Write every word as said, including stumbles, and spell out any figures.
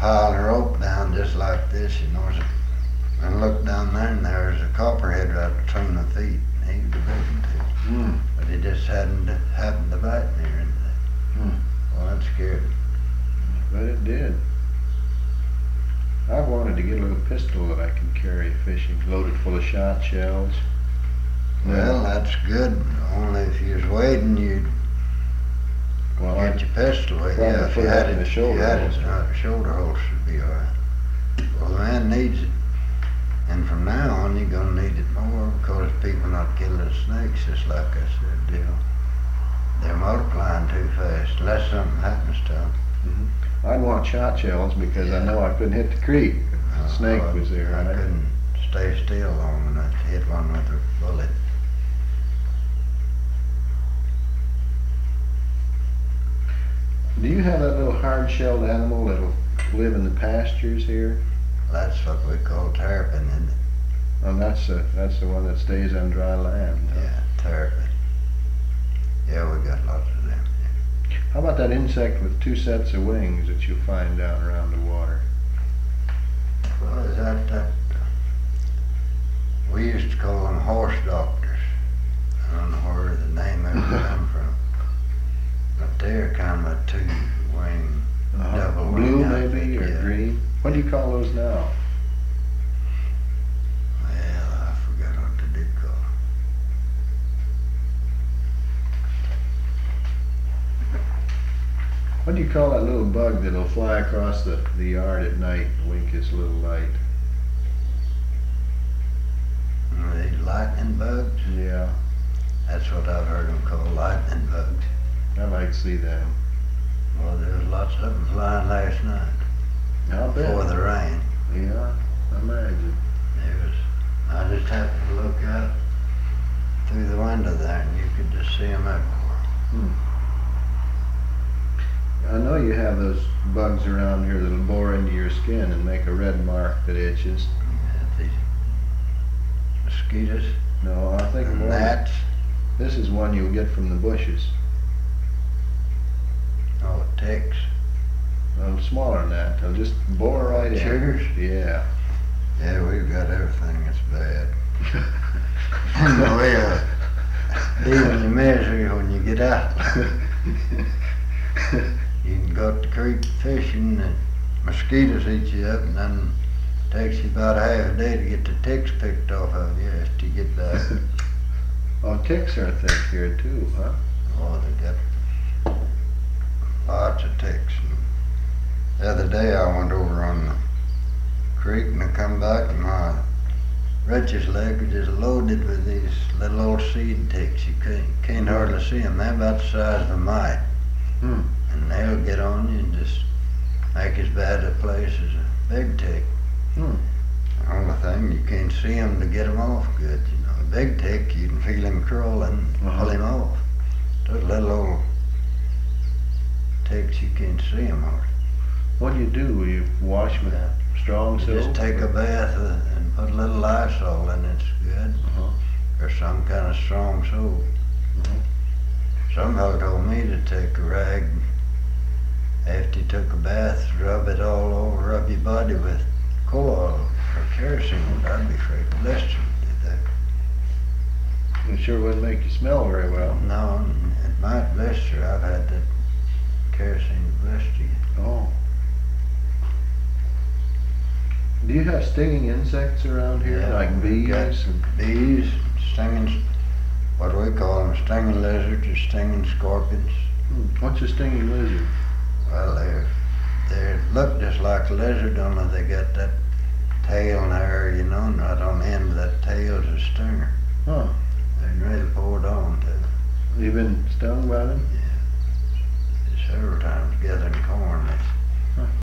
piling a rope down just like this, you know, and look down there, and there's a copperhead right between the feet. He was a big one too. Mm. But he just hadn't happened to bite me or anything. Mm. Well, that scared him. But it did. I've wanted to get a little pistol that I can carry fishing, loaded full of shot shells. Well, that's good. Only if you was wading, you'd Well, get I, your pistol with you. Probably Yeah, if put you it had in it, the if shoulder you had it, holster. uh, shoulder holster would be all right. Well, the man needs it. And from now on, you're going to need it more because people not killing snakes, just like I said, Dale. They're multiplying too fast, unless something happens to them. mm-hmm. I'd want shot shells because I know I couldn't hit the creek. The snake Uh, was there, I right? couldn't stay still long enough to hit one with a bullet. Do you have that little hard-shelled animal that'll live in the pastures here? That's what we call terrapin, isn't it? And that's the, that's the one that stays on dry land. Huh? Yeah, terrapin. Yeah, we got lots of them. How about that insect with two sets of wings that you find down around the water? Well, is that that? We used to call them horse doctors. I don't know where the name ever come from, but they're kind of a two-wing, Uh-huh. double Blue wing maybe, outfit, or yeah. green? What do you call those now? Well, I forgot what they did call 'em. What do you call that little bug that'll fly across the, the yard at night and wink its little light? Are these lightning bugs? Yeah, That's what I've heard them call, lightning bugs. I like to see them. Well, there was lots of them flying last night I'll before bet. the rain. Yeah, I imagine. There was, I just happened to look out through the window there, and you could just see them everywhere. Hmm. I know you have those bugs around here that'll bore into your skin and make a red mark that itches. Yeah, these mosquitoes, No, I think and more. gnats. This is one you'll get from the bushes. Oh, ticks. A little smaller than that. They'll just bore right in. Chiggers? Yeah. Yeah, we've got everything that's bad. And the way uh, even the misery when you get out. You can go to the creek fishing, and mosquitoes eat you up, and then it takes you about a half a day to get the ticks picked off of you after you get back. Oh, ticks are thick here too, huh? Oh, they got lots of ticks. And the other day I went over on the creek and I come back and my britches leg was just loaded with these little old seed ticks. You can't, can't hardly see them. They're about the size of a mite. Hmm. And they'll get on you and just make as bad a place as a big tick. Hmm. The only thing, you can't see them to get them off good. You know, a big tick, you can feel him crawling, Uh-huh. pull him off. Those little old ticks, you can't see them hardly. What do you do? You wash with strong You soap? just take a bath uh, and put a little Lysol in it, it's good. Uh-huh. Or some kind of strong soap. Mhm. Somebody told me to take a rag after you took a bath, rub it all over, rub your body with coal or kerosene. I'd be afraid of blisters did that. It sure wouldn't make you smell very well. No, it might blister. I've had that kerosene blister you. Oh. Do you have stinging insects around here, Yeah, like we bees? got and- Bees, stinging, what do we call them, stinging lizards or stinging scorpions. Hmm. What's a stinging lizard? Well, they're, they look just like a lizard, only they got that tail and hair, you know, and right on the end of that tail is a stinger. Huh. They're ready poured on too. You been stung by them? Several times gathering corn. They